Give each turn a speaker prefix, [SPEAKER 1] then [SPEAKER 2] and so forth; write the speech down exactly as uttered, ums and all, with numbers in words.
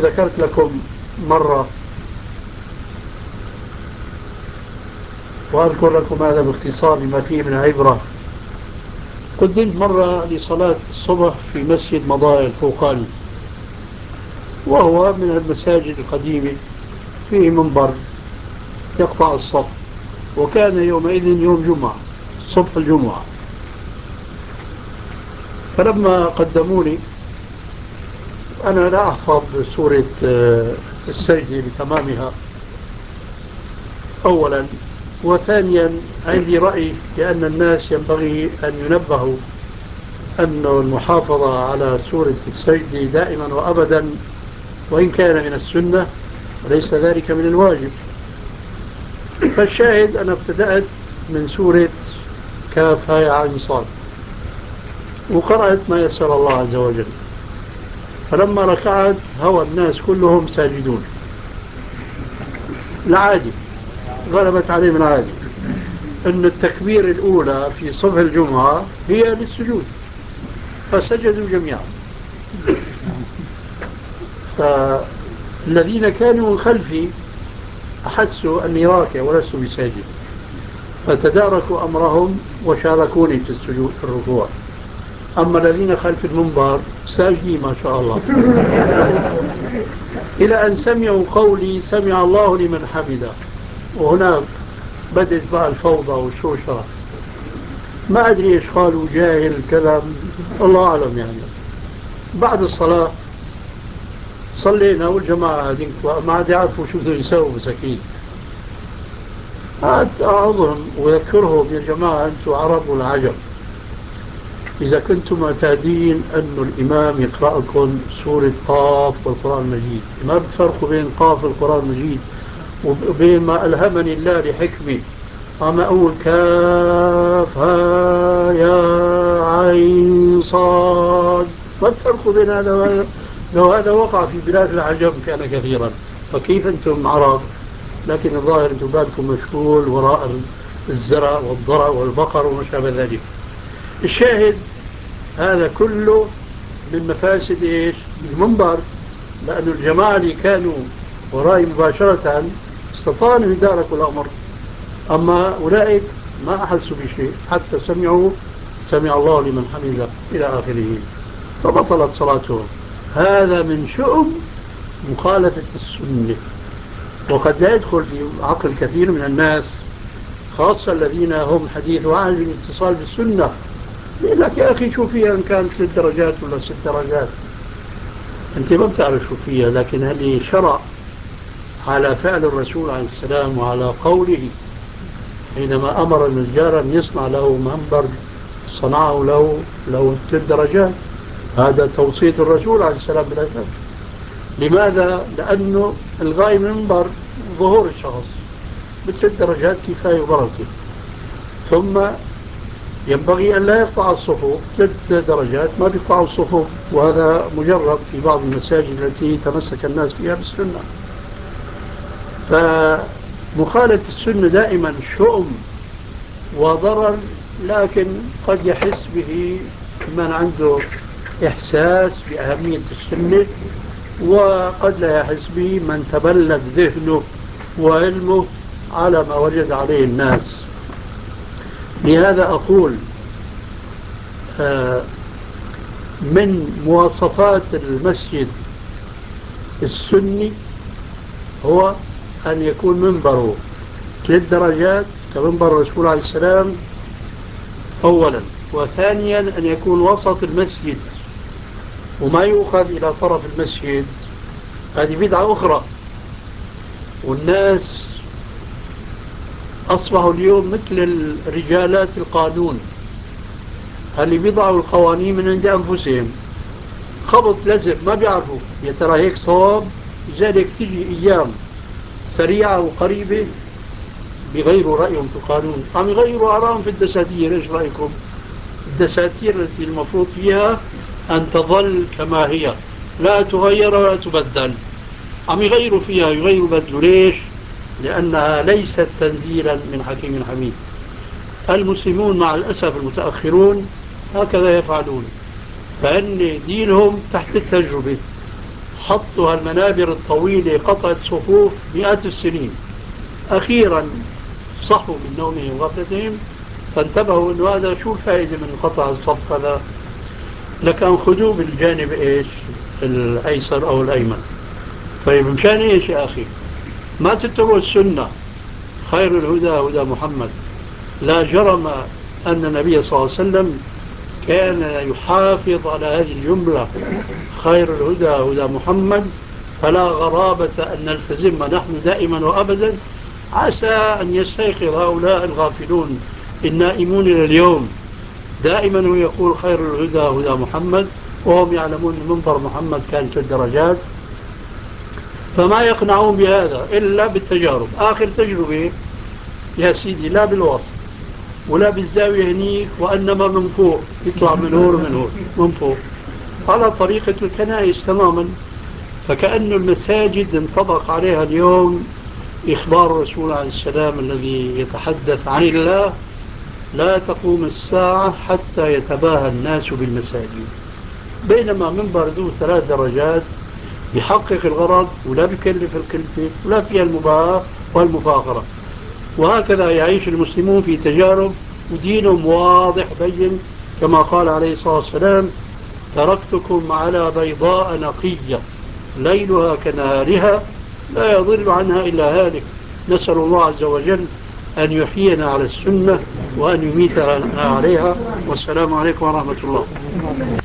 [SPEAKER 1] ذكرت لكم مرة، وأذكر لكم هذا باختصار لما فيه من عبرة. قدمت مرة لصلاة الصبح في مسجد مضايا الفوقاني، وهو من المساجد القديمة، فيه منبر يقطع الصف، وكان يومئذ يوم جمعة صبح الجمعة. فلما قدموني، أنا لا أحفظ سورة السجدة بتمامها أولا، وثانيا عندي رأي بأن الناس ينبغي أن ينبهوا أن المحافظة على سورة السجدة دائما وأبدا، وإن كان من السنة وليس ذلك من الواجب. فالشاهد أنا ابتدأت من سورة كاف هاء عين صاد، وقرأت ما يسر الله عز وجل. فلما ركعت هوى الناس كلهم ساجدون، العادي غلبت عليهم العادي أن التكبير الأولى في صبح الجمعة هي للسجود، فسجدوا جميعا. فالذين كانوا من خلفي أحسوا أني راكع ولست بساجد، فتداركوا أمرهم وشاركوني في السجود في الركوع. أما الذين خلف المنبر ساجدين ما شاء الله، إلى أن سمعوا قولي سمع الله لمن حمده، وهنا بدأت بقى الفوضى والشوشرة. ما أدري إيش قالوا، جاهل كلام الله أعلم. يعني بعد الصلاة صلينا والجماعة هذين ما عاد يعرفوا شو بدهم يسووا مساكين. قعدت أعظهم وذكرهم يا جماعة أنتم عرب والعجم، إذا كنتم معتادين أن الإمام يقرأ لكم سورة قاف والقرآن المجيد، ما بتفرقوا بين قاف والقرآن المجيد وبين ما ألهمني الله لحكمة أما أقول كاف ها يا عين صاد، ما بتفرقوا بين هذا وهذا. لو هذا وقع في بلاد العجم كان كثيرا، فكيف أنتم عرب؟ لكن الظاهر أنتم بالكم مشغول وراء الزرع والضرع والبقر وما شابه ذلك. الشاهد هذا كله من مفاسد إيش؟ المنبر، لأن الجماعة اللي كانوا وراي مباشرة استطاعوا أن يداركوا الأمر، أما أولئك ما أحسوا بشيء حتى سمعوا سمع الله لمن حمده إلى آخره، فبطلت صلاتهم. هذا من شؤم مخالفة السنة، وقد لا يدخل في عقل كثير من الناس، خاصة الذين هم حديث عهد بالاتصال بالسنة، يقول لك يا أخي شو فيها إن كانت ست درجات ولا ست درجات، أنت ما بتعرف شو فيها. لكن هذه شرع على فعل الرسول عليه السلام وعلى قوله حينما أمر النجار أن يصنع له منبر صنعه له له ست درجات، هذا توصية الرسول عليه السلام بلا شك. لماذا؟ لأنه الغاية من المنبر ظهور الشخص، بست درجات كفاية وبركة. ثم ينبغي أن لا يقطع الصفوف، ست درجات ما بيقطعوا الصفوف، وهذا مجرب في بعض المساجد التي تمسك الناس فيها بالسنة. فمخالفة السنة دائما شؤم وضرر، لكن قد يحس به من عنده إحساس بأهمية السنة، وقد لا يحس به من تبلد ذهنه وعلمه على ما وجد عليه الناس. لهذا أقول من مواصفات المسجد السني هو أن يكون منبره ثلاث درجات كمنبر الرسول عليه السلام أولا، وثانيا أن يكون وسط المسجد وما يؤخذ إلى طرف المسجد، هذه بدعة أخرى. والناس أصبحوا اليوم مثل رجالات القانون اللي بيضعوا القوانين من عند أنفسهم، خبط لزق ما بيعرفوا يا ترى هيك صواب. لذلك تجي أيام سريعة وقريبة بيغيروا رأيهم في القانون، عم يغيروا آرائهم في الدساتير. إيش رأيكم؟ الدساتير التي المفروض فيها أن تظل كما هي، لا تغير ولا تبدل، عم يغيروا فيها، يغيروا بدلوا. ليش؟ لأنها ليست تنزيلا من حكيم حميد. المسلمون مع الأسف المتأخرون هكذا يفعلون، فإن دينهم تحت التجربة، حطوا المنابر الطويلة قطعت صفوف مئات السنين. أخيرا صحوا من نومهم وغفلتهم فانتبهوا أنه هذا شو الفائدة من قطع الصف هذا، لكن خذوه بالجانب إيش الأيسر أو الأيمن. طيب مشان إيش يا أخي ما تتبعوا السنة؟ خير الهدى هدى محمد. لا جرم أن النبي صلى الله عليه وسلم كان يحافظ على هذه الجملة، خير الهدى هدى محمد، فلا غرابة أن نلتزمها نحن دائما وأبدا، عسى أن يستيقظ هؤلاء الغافلون النائمون إلى اليوم. دائما هو يقول خير الهدى هدى محمد، وهم يعلمون أن منبر محمد كان ست درجات، فما يقنعون بهذا إلا بالتجارب. آخر تجربة يا سيدي لا بالوسط ولا بالزاوية هنيك، وإنما من فوق يطلع من هون ومن هون من فوق على طريقة الكنائس تماما. فكأن المساجد انطبق عليها اليوم إخبار الرسول عليه السلام الذي يتحدث عن الله لا تقوم الساعة حتى يتباهى الناس بالمساجد، بينما منبر ذو ثلاث درجات يحقق الغرض ولا بيكلف الكلفة ولا فيها المباهاة والمفاخرة. وهكذا يعيش المسلمون في تجارب ودينهم واضح بين، كما قال عليه الصلاة والسلام تركتكم على بيضاء نقية ليلها كنهارها لا يضل عنها إلا هالك. نسأل الله عز وجل أن يحيينا على السنة وأن يميتنا عليها. والسلام عليكم ورحمة الله.